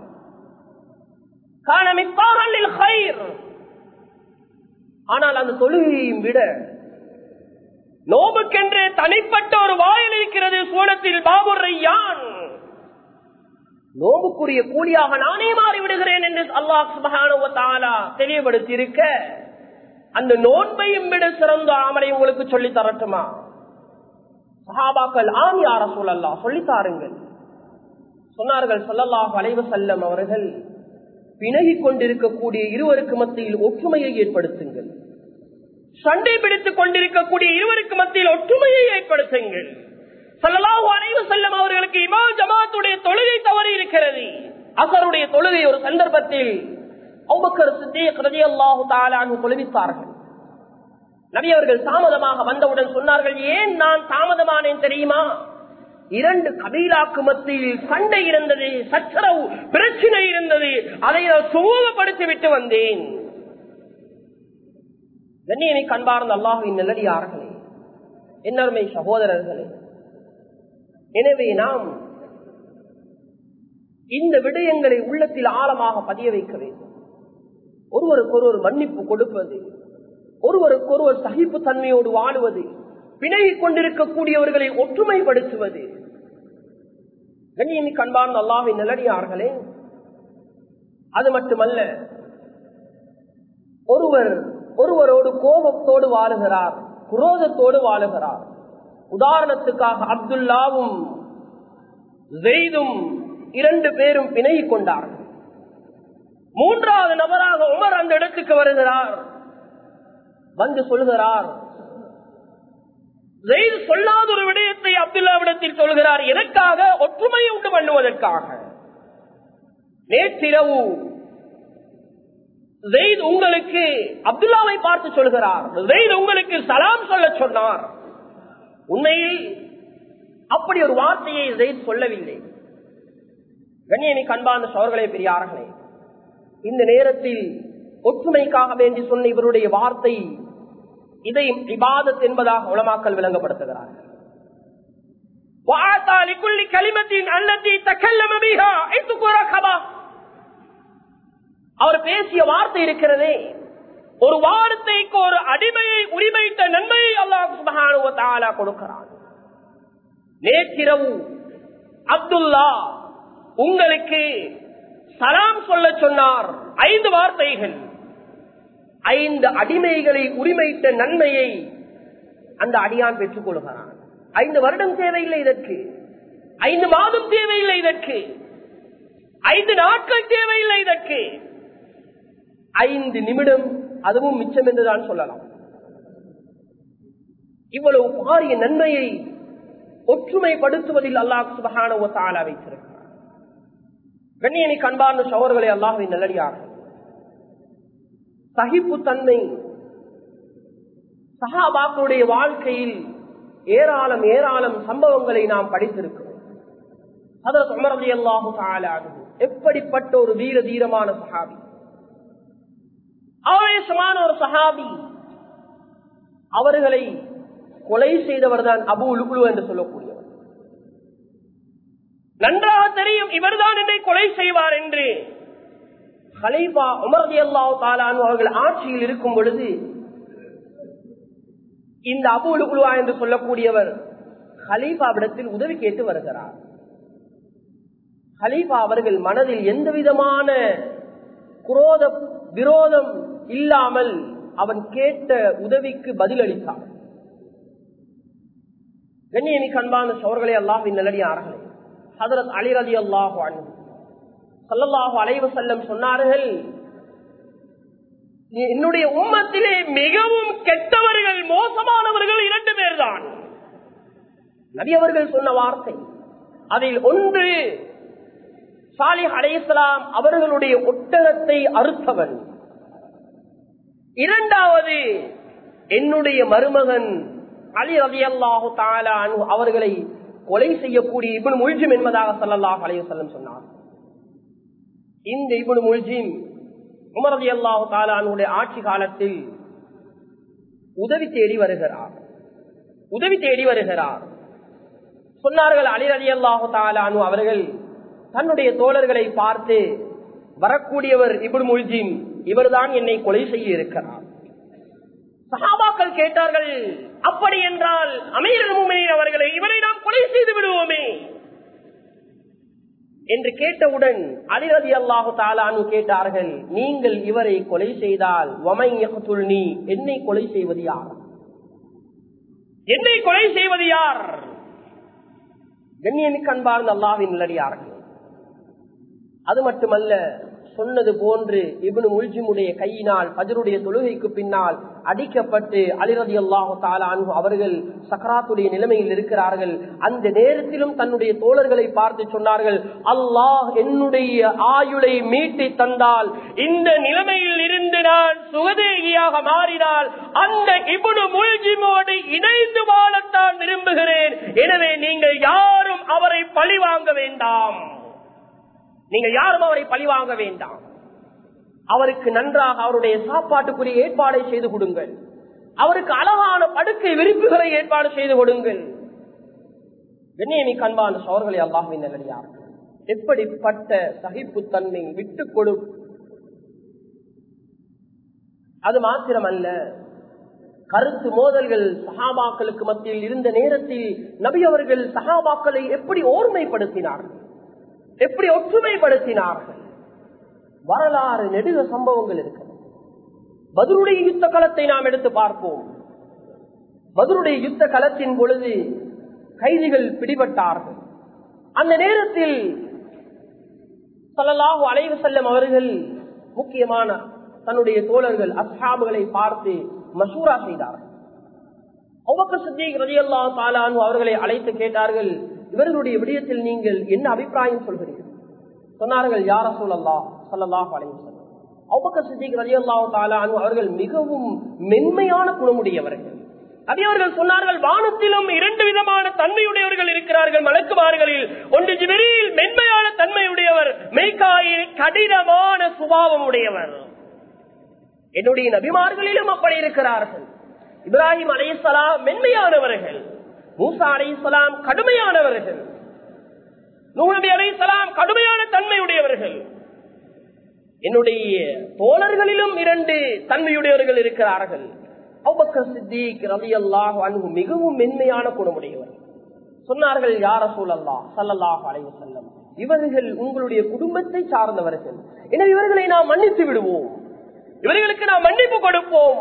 ஆனால் அந்த தொழுகையையும் விட நோபுக்கென்று தனிப்பட்ட ஒரு வாயில் இருக்கிறது சூழத்தில். பாபுர் ரையான் நோபுக்குரிய கூலியாக நானே மாறிவிடுகிறேன் என்று அல்லாஹ் சுப்ஹானஹு வ தஆலா தெளிவுபடுத்தி இருக்க, அந்த நோன்பையும் விட சிறந்த அமலை உங்களுக்கு சொல்லி தரட்டுமா? சஹாபாக்கள் ஆம் யா ரசூலல்லாஹ் சொல்லி தாருங்கள் சொன்னார்கள். ஸல்லல்லாஹு அலைஹி வஸல்லம் அவர்கள் பிணகிக் கொண்டிருக்கக்கூடிய இருவருக்கு மத்தியில் ஒற்றுமையை ஏற்படுத்துங்கள். சண்டை பிடித்துக் கொண்டிருக்கக்கூடிய இருவருக்கு மத்தியில் ஒற்றுமையை ஏற்படுத்துங்கள். ஸல்லல்லாஹு அலைஹி வஸல்லம் அவர்களுக்கு இமாம் ஜமாத்துடைய தொழுகை தவறி இருக்கிறது. அஸருடைய தொழுகை ஒரு சந்தர்ப்பத்தில் அபூபக்கர் சித்தீக் ரலியல்லாஹு தஆலா அன்ஹு தொழுவித்தார்கள். நபி அவர்கள் தாமதமாக வந்தவுடன் சொன்னார்கள், ஏன் நான் தாமதமானேன் தெரியுமா? இரண்டு கபீலாக்கு மத்தியில் சண்டை இருந்தது, சச்சரவு பிரச்சனை இருந்தது, அதை நான் சுமூகப்படுத்தி விட்டு வந்தேன். கண்ணியனை கண்பார்ந்த அல்லாஹ்வின் நல்லடியார்களே, என்னருமை சகோதரர்களே, எனவே நாம் இந்த விடயங்களை உள்ளத்தில் ஆழமாக பதிய வைக்க வேண்டும். ஒருவருக்கொருவர் மன்னிப்பு கொடுப்பது, ஒருவருக்கொருவர் சகிப்பு தன்மையோடு வாழுவது, பிணையிக் கொண்டிருக்கக்கூடியவர்களை ஒற்றுமைப்படுத்துவது. கண்ணியனை கண்பார்ந்த அல்லாஹ்வின் நல்லடியார்களே, அது மட்டுமல்ல, ஒருவர் ஒருவரோடு கோபத்தோடு வாழுகிறார், குரோதத்தோடு வாழுகிறார். உதாரணத்துக்காக அப்துல்லாவும் ஜெய்தும் இரண்டு பேரும் பிணையிக் கொண்டார்கள். மூன்றாவது நபராக உமர் அந்த இடத்துக்கு வருகிறார். வந்து சொல்கிறார், ஜெயித் சொல்லாத ஒரு விடயத்தை அப்துல்லாவிடத்தில் சொல்கிறார். எதற்காக? ஒற்றுமையை உண்டு பண்ணுவதற்காக. நேற்றிரவு ஜெயித் உங்களுக்கு அப்துல்லாவை பார்த்து சொல்கிறார், ஜெயித் உங்களுக்கு சலாம் சொல்ல சொன்னார். உண்மையில் அப்படி ஒரு வார்த்தையை ஜெயித் சொல்லவில்லை. கண்ணியனை கண்பார்ந்த சகோதரர்களே, பெரியார்களே, இந்த நேரத்தில் ஒற்றுமைக்காக வேண்டி சொன்ன இவருடைய வார்த்தை இதை இபாதத் என்பதாக உலமாக்கள் விளங்கப்படுத்துகிறார்கள். அவர் பேசிய வார்த்தை இருக்கிறதே, ஒரு வார்த்தைக்கு ஒரு அடிமையை உரிமைத்த நன்மையை அல்லாஹ் சுப்ஹானஹு வ தஆலா கொடுக்கிறான். நேற்றிரவு அப்துல்லா உங்களுக்கு சலாம் சொல்ல சொன்னார். ஐந்து வார்த்தைகள், ஐந்து அடிமைகளை உரிமைத்த நன்மையை அந்த அடியான் பெற்றுக் கொள்கிறான். ஐந்து வருடம் தேவையில்லை இதற்கு, ஐந்து மாதம் தேவையில்லை இதற்கு, ஐந்து நாட்கள் தேவையில்லை இதற்கு, ஐந்து நிமிடம் அதுவும் மிச்சம் என்றுதான் சொல்லலாம். இவ்வளவு பாரிய நன்மையை ஒற்றுமைப்படுத்துவதில் அல்லாஹ் சுப்ஹானஹு வ தஆலா வைத்திருக்கிறார். கண்ணியனை கண்பார்ந்த சகோதரர்களே, அல்லாஹ்வின் நல்லடியார்கள், சகிப்புத்தன்மை சஹாபாக்களுடைய வாழ்க்கையில் ஏராளம் ஏராளம் சம்பவங்களை நாம் படித்திருக்கிறோம். ஹஜ்ரத் உமர் ரலியல்லாஹு தஆலா அன்ஹு எப்படிப்பட்ட ஒரு வீர தீரமான சஹாபி, ஆவேசமான ஒரு சஹாபி. அவர்களை கொலை செய்தவர் தான் அபூ லுக்லு என்று சொல்லக்கூடியவர். நன்றாக தெரியும் இவர்தான் என்னை கொலை செய்வார் என்று. கலீஃபா உமர் ரலியல்லாஹு தஆலா அன்ஹு அவர்கள் ஆட்சியில் இருக்கும் பொழுது இந்த அபூ லுக்லு என்று சொல்லக்கூடியவர் கலீஃபாவிடத்தில் உதவி கேட்டு வருகிறார். கலீஃபா அவர்கள் மனதில் எந்த விதமான குரோத விரோதம் இல்லாமல் அவன் கேட்ட உதவிக்கு பதிலளித்தார். கண்ணியமிக்க அன்பான சகோதரர்களே, அல்லாஹ்வின் நல்லடியார்களே, ஹஜ்ரத் அலி ரலியல்லாஹு அன்ஹு ஸல்லல்லாஹு அலைஹி வஸல்லம் சொன்னார்கள், என்னுடைய உம்மத்திலே மிகவும் கெட்டவர்கள், மோசமானவர்கள் இரண்டு பேர் தான். நபி அவர்கள் சொன்ன வார்த்தை. அதில் ஒன்று சாலிஹ் அலைஹிஸ்ஸலாம் அவர்களுடைய ஒட்டகத்தை அறுத்தவன். இரண்டாவது என்னுடைய மருமகன் அலி ரலியல்லாஹு தஆலா அன்ஹு அவர்களை கொலை செய்யக்கூடிய இப்னு முல்ஜிம் என்பதாக ஸல்லல்லாஹு அலைஹி வஸல்லம் சொன்னார். இந்த இப்னு முல்ஜிம் உமர் ரலியல்லாஹு தஆலா அன்ஹுடைய ஆட்சி காலத்தில் உதவி தேடி வருகிறார் உதவி தேடி வருகிறார் சொன்னார்கள் அலி ரலியல்லாஹு தஆலா அன்ஹு அவர்கள் தன்னுடைய தோழர்களை பார்த்து, வரக்கூடியவர் இப்னு முல்ஜிம், இவர்தான் என்னை கொலை செய்ய இருக்கிறார். சஹாபாக்கள் கேட்டார்கள், அப்படி என்றால் அமீருல் முஃமினீன் அவர்களை இவரை நாம் கொலை செய்து விடுவோமே என்று கேட்டவுடன் அலி ரலியல்லாஹு தஆலா அன்ஹு கேட்டார்கள், நீங்கள் இவரை கொலை செய்தால் வமை யக்துல்னி, என்னை கொலை செய்வது யார்? என்னை கொலை செய்வது யார்? கண்ணியமிக்க அன்பார்ந்த அல்லாஹ்வின் நல்லடியார்களே, அது மட்டுமல்ல, சொன்னது போன்று இப்னு முல்ஜிமுடைய கையினால் ஃபஜ்ருடைய தொழுகைக்கு பின்னால் அடிக்கப்பட்டு அலி ரலியல்லாஹு தஆலா அன்ஹு அவர்கள் சக்ராத்துடைய நிலைமையில் இருக்கிறார்கள். அந்த நேரத்திலும் தன்னுடைய தோழர்களை பார்த்து சொன்னார்கள், அல்லாஹ் என்னுடைய ஆயுளை மீட்டி தந்தால், இந்த நிலைமையில் இருந்து நான் சுகதேகியாக மாறினால் அந்த இப்னு முல்ஜிமோடு இணைந்து வாழத்தான் விரும்புகிறேன். எனவே நீங்கள் யாரும் அவரை பழி வாங்க வேண்டாம் நீங்க யாரும் அவரை பழிவாங்க வேண்டாம். அவருக்கு நன்றாக அவருடைய சாப்பாட்டுக்குரிய ஏற்பாடை செய்து கொடுங்கள். அவருக்கு அழகான படுக்கை விரிப்புகளை ஏற்பாடு செய்து கொடுங்கள். கண்ணியமிக்க அன்பான சகோதரர்களே, அல்லாஹ்வின் நல்லடியார்களே, எப்படிப்பட்ட சகிப்புத்தன்மை, விட்டுக் கொடு. அது மாத்திரமல்ல, கருத்து மோதல்கள் சஹாபாக்களுக்கு மத்தியில் இருந்த நேரத்தில் நபி அவர்கள் சஹாபாக்களை எப்படி ஓர்மைப்படுத்தினார்கள், எப்படி ஒற்றுமைப்படுத்தினார்கள். வரலாறு நெடுக சம்பவங்கள் இருக்கிறது. பத்ருடைய யுத்த களத்தை நாம் எடுத்து பார்ப்போம். பத்ருடைய யுத்த களத்தின் பொழுது கைதிகள் பிடிபட்டார்கள். அந்த நேரத்தில் ஸல்லல்லாஹு அலைஹி வஸல்லம் அவர்கள் முக்கியமான தன்னுடைய தோழர்கள் அஸ்ஹாபுகளை பார்த்து மஷூரா செய்தார்கள். அபூபக்கர் சித்திக் ரலியல்லாஹு தஆலா அன்ஹு அவர்களை அழைத்து கேட்டார்கள், இவர்களுடைய விடயத்தில் நீங்கள் என்ன அபிப்பிராயம் சொல்கிறீர்கள்? சொன்னார்கள், யா ரசூலல்லாஹ் ஸல்லல்லாஹு அலைஹி வஸல்லம், அபூபக்கர் சித்திக் ரலியல்லாஹு தஆலா அன்ஹு அவர்கள் மிகவும் மென்மையான குணமுடையவர்கள். அதே அவர்கள் சொன்னார்கள், வானத்திலும் இரண்டு விதமான தன்மையுடையவர்கள் இருக்கிறார்கள் மலக்குமார்களில். ஒன்று ஜிப்ரீல், மென்மையான தன்மையுடையவர். மீகாயில், கடினமான சுபாவம் உடையவர். என்னுடைய நபிமார்களிலும் அப்படி இருக்கிறார்கள். இப்ராஹிம் அலைஹிஸ்ஸலாம் மென்மையானவர்கள், மூசா அலைஹிஸ்ஸலாம் கடுமையானவர்கள், நூஹ் நபி அலைஹிஸ்ஸலாம் கடுமையான தன்மையுடையவர்கள். என்னுடைய தோழர்களிலும் இரண்டு தன்மையுடையவர்கள் இருக்கிறார்கள். அபூபக்கர் சித்திக் ரலியல்லாஹு அன்ஹு மிகவும் மென்மையான குணமுடையவர். சொன்னார்கள், யா ரசூலல்லாஹ் ஸல்லல்லாஹு அலைஹி வஸல்லம், இவர்கள் உங்களுடைய குடும்பத்தை சார்ந்தவர்கள். எனவே இவர்களை நாம் மன்னித்து விடுவோம், இவர்களுக்கு நாம் மன்னிப்பு கொடுப்போம்.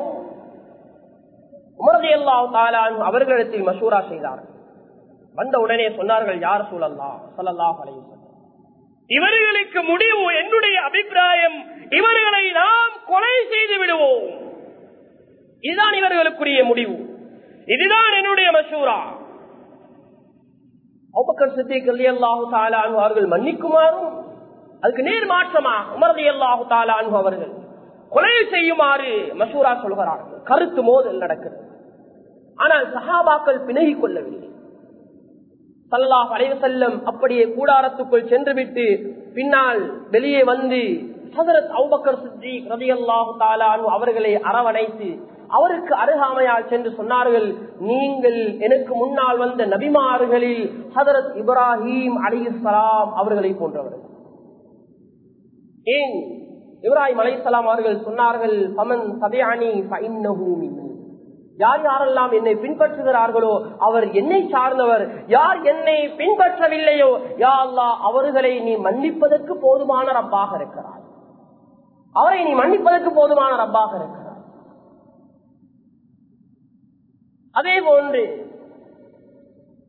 உமர் ரலியல்லாஹு தஆலா அன்ஹு அவர்களிடத்தில் மஷூரா செய்தார்கள். வந்த உடனே சொன்னார்கள், யா ரசூலல்லாஹ் ஸல்லல்லாஹு அலைஹி வஸல்லம், இவர்களுக்கு முடிவு, என்னுடைய அபிப்பிராயம், இவர்களை நாம் கொலை செய்து விடுவோம். இதுதான் இவர்களுக்குரிய முடிவு, இதுதான் என்னுடைய மஷூரா. அபூபக்கர் சித்திக் ரலியல்லாஹு தஆலா அன்ஹு அவர்கள் மன்னிக்குமாறும், அதுக்கு நேர் மாற்றமாக உமர் ரலியல்லாஹு தஆலா அன்ஹு அவர்கள் கொலை செய்யுமாறு மஷூரா சொல்கிறார்கள். கருத்து மோதல் நடக்கிறது. ஆனால் சஹாபாக்கள் பிணகிக் கொள்ளவில்லை. ஸல்லல்லாஹு அலைஹி வஸல்லம் அப்படியே கூடாரத்துக்குள் சென்றுவிட்டு பின்னால் வெளியே வந்து ஹஜ்ரத் அபூபக்கர் சித்திக் ரலியல்லாஹு தஆலா அன்ஹு அவர்களை அரவணைத்து அவருக்கு அருகாமையால் சென்று சொன்னார்கள், நீங்கள் எனக்கு முன்னால் வந்த நபிமார்களில் ஹஜ்ரத் இப்ராஹிம் அலைஹிஸ்ஸலாம் அவர்களை போன்றவர்கள். ஏன்? இப்ராஹிம் அலைஹிஸ்ஸலாம் அவர்கள் சொன்னார்கள், ஃபமன் தபிஅனி ஃபஇன்னஹு மின்னி, யார் யாரெல்லாம் என்னை பின்பற்றுகிறார்களோ அவர் என்னை சார்ந்தவர், யார் என்னை பின்பற்றவில்லையோ யா அல்லாஹ் அவர்களை நீ மன்னிப்பதற்கு போதுமான ரப்பாக இருக்கிறார், அவரை நீ மன்னிப்பதற்கு போதுமான ரப்பாக இருக்கிறார். அதே போன்று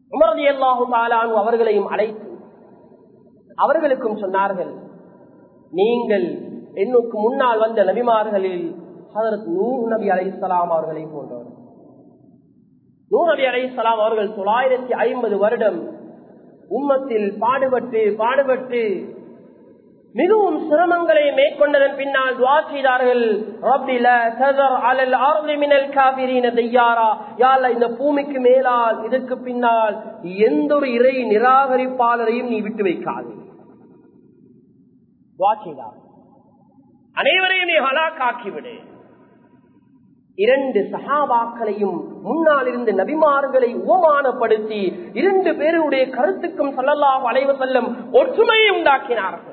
உமர் ரலியல்லாஹு தஆலா அன்ஹு அவர்களையும் அழைத்து அவர்களுக்கும் சொன்னார்கள், நீங்கள் என்னுக்கு முன்னால் வந்த நபிமார்களில் ஹஜ்ரத் நூஹ் நபி அலைஹிஸ்ஸலாம் அவர்களை போன்றவர். நூஹ் நபி அலைஹிஸ்ஸலாம் அவர்கள் தொள்ளாயிரத்தி ஐம்பது வருடம் உம்மத்தில் பாடுபட்டு பாடுபட்டு மிகவும் சிரமங்களை மேற்கொண்டதன் பின்னால் துஆ செய்தார்கள், ரப்பி லா தஸர் அலல் அர்தி மினல் காஃபிரீன தய்யாரா, யா அல்லாஹ் இந்த பூமிக்கு மேலால் இதற்கு பின்னால் எந்த ஒரு இறை நிராகரிப்பாளரையும் நீ விட்டு வைக்காதே. துஆ செய்தார், அனைவரையும் நீ ஹலாக்காக்கிவிடு. இரண்டு சஹாபாக்களையும் முன்னால் இருந்து நபிமார்களை உபமானப்படுத்தி இரண்டு பேருடைய கருத்துக்கும் ஸல்லல்லாஹு அலைஹி வஸல்லம் ஒற்றுமையை உண்டாக்கினார்கள்.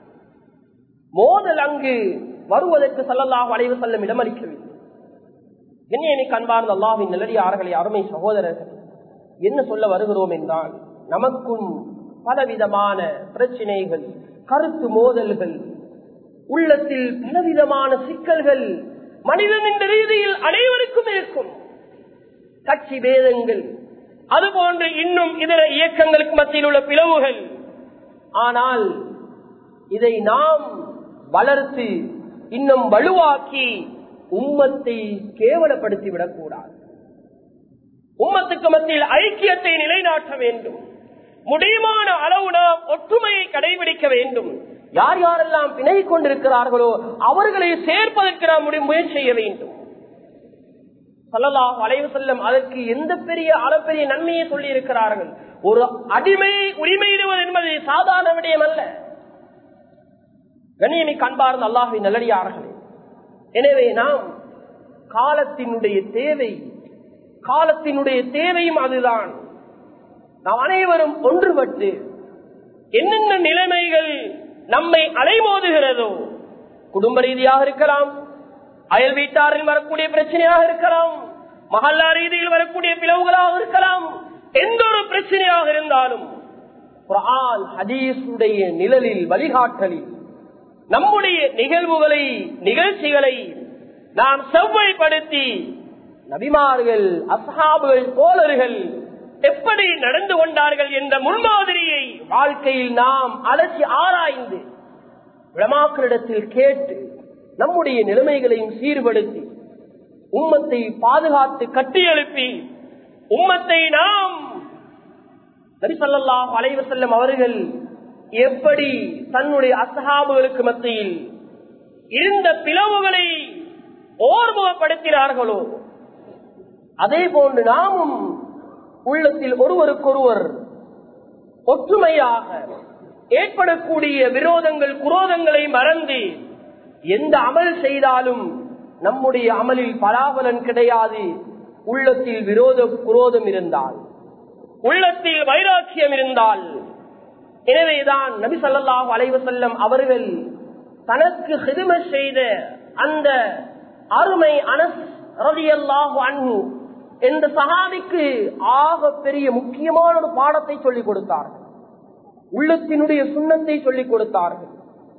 மோதல் அங்கு வருவதற்கு ஸல்லல்லாஹு அலைஹி வஸல்லம் இடமளிக்கவில்லை. கண்ணியமிக்க அன்பார்ந்த அல்லாஹ்வின் நல்லடியார்களே, அருமை சகோதரர்கள், என்ன சொல்ல வருகிறோம் என்றால், நமக்கும் பலவிதமான பிரச்சனைகள், கருத்து மோதல்கள், உள்ளத்தில் பலவிதமான சிக்கல்கள் மனிதன் என்ற ரீதியில் அனைவருக்கும் இருக்கும். கட்சி பேதங்கள், அதுபோன்று இன்னும் இதர இயக்கங்களுக்கு மத்தியில் உள்ள பிளவுகள். ஆனால் இதை நாம் வளர்த்து இன்னும் வலுவாக்கி உம்மத்தை கேவலப்படுத்தி விடக்கூடாது. உம்மத்துக்கு மத்தியில் ஐக்கியத்தை நிலைநாட்ட வேண்டும். முடியுமான அளவு நாம் ஒற்றுமையை கடைபிடிக்க வேண்டும். யார் யாரெல்லாம் பிணைக் கொண்டிருக்கிறார்களோ அவர்களை சேர்ப்பதற்கு நாம் முயற்சி செய்ய வேண்டும். ஸல்லல்லாஹு அலைஹி வஸல்லம் அதற்கு எந்த பெரிய அளப்பெரிய நன்மையை சொல்லி இருக்கிறார்கள். ஒரு அடிமையை உரிமையிடுவது என்பது சாதாரண விடயம் அல்ல. கண்ணியமிக்க அன்பார்ந்த அல்லாஹ்வின் நல்லடியார்களே, எனவே நாம் காலத்தினுடைய தேவை காலத்தினுடைய தேவையும் அதுதான். நாம் அனைவரும் ஒன்றுபட்டு என்னென்ன நிலைமைகள் நம்மை அலைமோதுகிறதோ, குடும்ப ரீதியாக இருக்கலாம், அயல் வீட்டாரில் வரக்கூடிய பிரச்சனையாக இருக்கலாம், மஹல்லா ரீதியில் வரக்கூடிய பிளவுகளாக இருக்கலாம், எந்த ஒரு பிரச்சனையாக இருந்தாலும் குர்ஆன் ஹதீஸுடைய நிழலில் வழிகாட்டலில் நம்முடைய நிகழ்வுகளை நிகழ்ச்சிகளை நாம் செவ்வாய்ப்படுத்தி நபிமார்கள், அஸ்ஹாபுகள், தோழர்கள் எப்படி நடந்து கொண்டார்கள் என்ற முன்மாதிரியை வாழ்க்கையில் நாம் அலசி ஆராய்ந்து உலமாக்களிடத்தில் கேட்டு நம்முடைய நிலைமைகளையும் சீர்படுத்தி உம்மத்தை பாதுகாத்து கட்டியெழுப்பி உம்மத்தை நாம் நபி ஸல்லல்லாஹு அலைஹி வஸல்லம் அவர்கள் எப்படி தன்னுடைய அஸ்ஹாபுகளுக்கு மத்தியில் இருந்த பிளவுகளை ஓர்முகப்படுத்தினார்களோ அதே போன்று நாமும் உள்ளத்தில் ஒருவருக்கொருவர் ஒற்றுமையாக ஏற்படக்கூடிய விரோதங்கள் குரோதங்களை மறந்து எந்த அமல் செய்தாலும் நம்முடைய அமலில் பலாபலன் கிடையாது. உள்ளத்தில் விரோத குரோதம் இருந்தால், உள்ளத்தில் வைராக்கியம் இருந்தால், எனவேதான் நபி ஸல்லல்லாஹு அலைஹி வஸல்லம் அவர்கள் தனக்கு ஹிதுமத் செய்த அந்த அருமை அனஸ் ரலியல்லாஹு அன்ஹு என்ற சஹாபிக்கு ஆக பெரிய முக்கியமான ஒரு பாடத்தை சொல்லிக் கொடுத்தார்கள். உள்ளத்தினுடைய சுண்ணத்தை சொல்லிக் கொடுத்தார்கள்.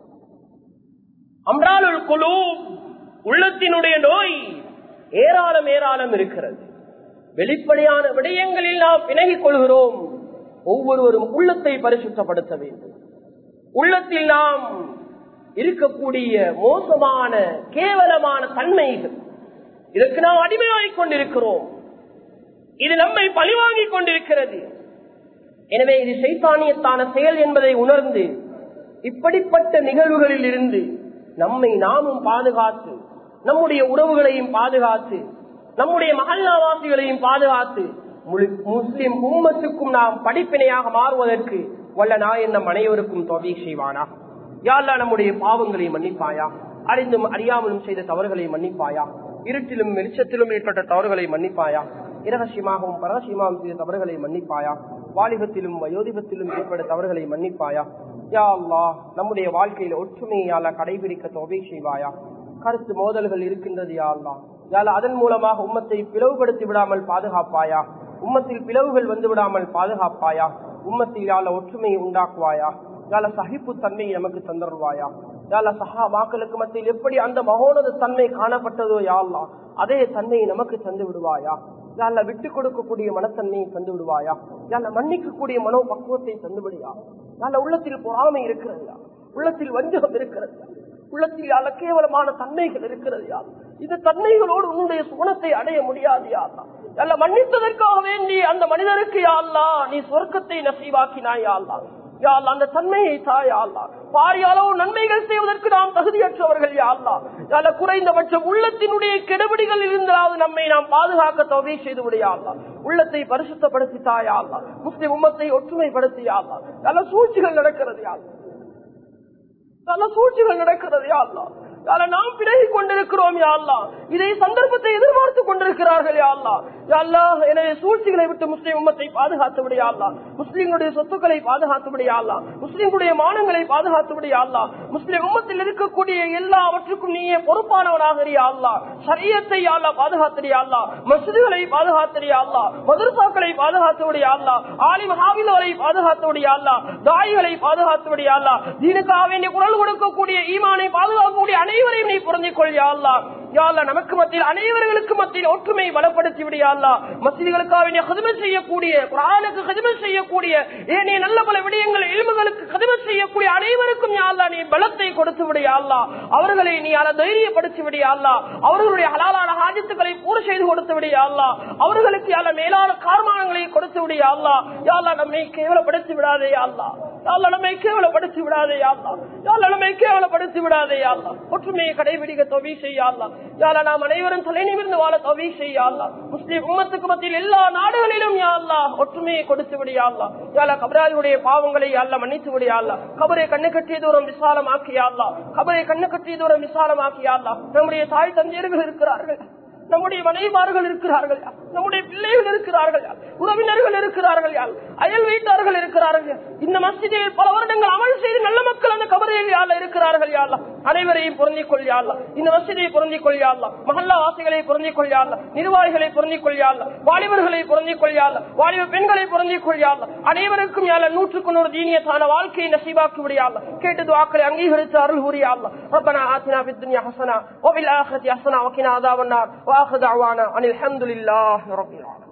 அம்ராலுல் குலூப், உள்ளத்தினுடைய நோய் ஏராளம் ஏராளம் இருக்கிறது. வெளிப்படையான விடயங்களில் நாம் விலகிக் கொள்கிறோம். ஒவ்வொருவரும் உள்ளத்தை பரிசுத்தப்படுத்த வேண்டும். உள்ளத்தில் நாம் இருக்கக்கூடிய மோசமான கேவலமான தன்மைகள், இதற்கு நாம் அடிமையாகிக் கொண்டிருக்கிறோம். இது நம்மை பழிவாங்கிக் கொண்டிருக்கிறது. எனவே இது சைத்தானியத்தான செயல் என்பதை உணர்ந்து இப்படிப்பட்ட நிகழ்வுகளில் இருந்து நம்மை நாமும் பாதுகாத்து, நம்முடைய உறவுகளையும் பாதுகாத்து, நம்முடைய மஹல்லாவாசிகளையும் பாதுகாத்து முஸ்லிம் உம்மத்துக்கும் நாம் படிப்பினையாக மாறுவதற்கு வல்ல நாயன் நம் அனைவருக்கும் தௌஃபீக் செய்வானா. யா அல்லாஹ், நம்முடைய பாவங்களை மன்னிப்பாயா, அறிந்தும் அறியாமலும் செய்த தவறுகளை மன்னிப்பாயா, இருட்டிலும் வெளிச்சத்திலும் ஏற்பட்ட தவறுகளை மன்னிப்பாயா, இரகசியமாகவும் பரகசியமாகவும் செய்த தவறுகளை மன்னிப்பாயா, வாலிபத்திலும் வயோதிபத்திலும் ஏற்பட்ட தவறுகளை மன்னிப்பாயா. யா அல்லாஹ், நம்முடைய வாழ்க்கையில ஒற்றுமையால கடைபிடிக்க தௌஃபீக் செய்வாயா. கருத்து மோதல்கள் இருக்கின்றது யா அல்லாஹ், யா அல்லாஹ், அதன் மூலமாக உம்மத்தை பிளவுபடுத்தி விடாமல் பாதுகாப்பாயா. உம்மத்தில் பிளவுகள் வந்து விடாமல் பாதுகாப்பாயா. உம்மத்தில் யா அல்லாஹ் ஒற்றுமையை உண்டாக்குவாயா. யா அல்லாஹ், சகிப்பு தன்மையை நமக்கு தந்தருவாயா. யா அல்லாஹ், சஹாபாக்களுக்கு மத்தியில் எப்படி அந்த மகோனத தன்மை காணப்பட்டதோ யா அல்லாஹ், அதே தன்மையை நமக்கு தந்து விடுவாயா. யாழ்லா விட்டு கொடுக்கக்கூடிய மனத்தன்மையை தந்து விடுவாயா, யாழ்லா மன்னிக்கக்கூடிய மனோ பக்குவத்தை தந்து விடுயா. யாழ்லா உள்ளத்தில் பொறாமை இருக்கிறதா, உள்ளத்தில் வஞ்சகம் இருக்கிறதா, உள்ளத்தில் யாழ்லா கேவலமான தன்மைகள் இருக்கிறதா, இந்த தன்மைகளோடு உன்னுடைய சுவனத்தை அடைய முடியாது யாழ்லா. யாழ்லா மன்னித்ததற்காக வேண்டி அந்த மனிதருக்கு யாழ்லா நீ சொர்க்கத்தை நசீவாக்கினாய் யாழ்லா. யாழ்லா அந்த தன்மையை தாயா அல்லா. பாரியாலோ நன்மைகள் செய்வதற்கு நாம் தகுதியற்றவர்கள் யாழ்லா. யாழ்லா குறைந்தபட்சம் உள்ளத்தினுடைய கெடுபிடிகள் இருந்தாவது நம்மை நாம் பாதுகாக்க தௌஃபீக் செய்து விடையாள்லா. உள்ளத்தை பரிசுத்தப்படுத்தி தாயா அல்லா. முஸ்லிம் உம்மத்தை ஒற்றுமைப்படுத்தி யாழ்லா. நல்ல சூழ்ச்சிகள் நடக்கிறது யாழ்லா, நல்ல சூழ்ச்சிகள் நடக்கிறது யாழ்லா. நாம் பிறகிக் கொண்டிருக்கிறோம் யா அல்லாஹ். இதை சந்தர்ப்பத்தை எதிர்பார்த்துக் கொண்டிருக்கிறார்கள் யா அல்லாஹ். யா அல்லாஹ் எனவே சூழ்ச்சிகளை விட்டு முஸ்லிம் உம்மத்தை பாதுகாத்து விடு யா அல்லாஹ். முஸ்லிம்களுடைய சொத்துக்களை பாதுகாத்து விடு யா அல்லாஹ். முஸ்லிம்களுடைய மானங்களை பாதுகாத்து விடு யா அல்லாஹ். முஸ்லிம் உம்மத்தில் இருக்கக்கூடிய எல்லாவற்றுக்கும் நீயே பொறுப்பானவனாக யா அல்லாஹ். ஷரியத்தை யா அல்லாஹ் பாதுகாத்து யா அல்லாஹ். மஸ்ஜிதுகளை பாதுகாத்து யா அல்லாஹ். மதரசாக்களை பாதுகாத்து விடு யா அல்லாஹ். ஆலிம் ஹாஃபில்களை பாதுகாத்து விடு யா அல்லாஹ். தாயிகளை பாதுகாத்து விடு யா அல்லாஹ். தீனுக்காக வேண்டிய குரல் கொடுக்கக்கூடிய ஈமானை பாதுகாக்கக்கூடிய அனைவரையும் நீ புரிந்து கொள் யா அல்லாஹ். யா அல்லாஹ் நமக்கு மத்தியில் அனைவர்களுக்கு மத்தியில் ஒற்றுமை பலப்படுத்தி விடு யா அல்லாஹ். மஸ்ஜிதுகளுக்காக வேண்டிய ஹிதமத் செய்யக்கூடிய, குர்ஆனுக்கு ஹிதமத் செய்யக்கூடிய, ஏனைய நல்ல பல விடயங்கள் இல்முகளுக்கு ஹிதமத் செய்யக்கூடிய அனைவருக்கும் யா அல்லாஹ் நீ பலத்தை கொடுத்து விடு யா அல்லாஹ். அவர்களை நீ அல தைரியப்படுத்தி விடு யா அல்லாஹ். அவர்களுடைய ஹலாலான ஹாஜத்துக்களை பூர்த்தி செய்து கொடுத்து விடு யா அல்லாஹ். அவர்களுக்கு யா அல்லாஹ் மேலான காரணங்களை கொடுத்து விடு யா அல்லாஹ். யா அல்லாஹ் நம்மை கேவலப்படுத்தி விடாதே யா அல்லாஹ். யா அல்லாஹ் நம்மை கேவலப்படுத்தி விடாதே யா அல்லாஹ். யா அல்லாஹ் நம்மை கேவலப்படுத்தி விடாதே யா அல்லாஹ். ஒற்றுமையை கடைபிடிக்க தௌஃபீக் செய்ய யா அல்லாஹ். யா அல்லாஹ் நாம் அனைவரும் தலை நிமிர்ந்து வாழ தௌஃபீக் செய்ய யா அல்லாஹ். முஸ்லிம் உம்மத்துக்கு மத்தியில் எல்லா நாடுகளிலும் யா அல்லாஹ் ஒற்றுமையை கொடுத்து விடு யா அல்லாஹ். யா அல்லாஹ் கபராளிகளுடைய பாவங்களை யா அல்லாஹ் மன்னித்து விடு யா அல்லாஹ். கபரை கண்ணு கட்டிய தூரம் விசாலமாக்கி யா அல்லாஹ். கபரை கண்ணு கட்டிய தூரம் விசாலமாக்கி யா அல்லாஹ். நம்முடைய தாய் தந்தையர்கள் இருக்கிறார்கள், நம்முடைய மனைவிமார்கள் இருக்கிறார்கள், நம்முடைய பிள்ளைகள் இருக்கிறார்கள், உறவினர்கள் இருக்கிறார்கள், அயல் வீட்டார்கள் இருக்கிறார்கள். இந்த மஸ்ஜிதில் பல வருடங்கள் அமல் செய்து நல்ல மக்கள் அந்த கபரையில் யாழ் இருக்கிறார்கள். யா அல்லாஹ் அனைவரையும் பொருந்திக் கொள் யா அல்லாஹ். இந்த மஸ்ஜிதை பொருந்திக் கொள் யா அல்லாஹ். மஹல்லா வாசிகளை பொருந்திக் கொள் யா அல்லாஹ். நிர்வாகிகளை பொருந்திக் கொள் யா அல்லாஹ். வாலிபர்களை பொருந்திக் கொள் யா அல்லாஹ். வாலிப பெண்களை பொருந்திக் கொள் யா அல்லாஹ். அனைவருக்கும் யா அல்லாஹ் நூற்றுக்கு நூறு தீனியத்தான வாழ்க்கையை நசீபாக்கி விடு யா அல்லாஹ். கேட்டு துஆக்களை அங்கீகரித்து அருள் புரி யா அல்லாஹ். ரப்பனா ஆத்தினா ஃபித் துன்யா ஹஸனா வ ஃபில் ஆখিরাতি ஹஸனா வ கினா அஸாபன் நார். وآخر دعوانا أن الحمد لله رب العالمين.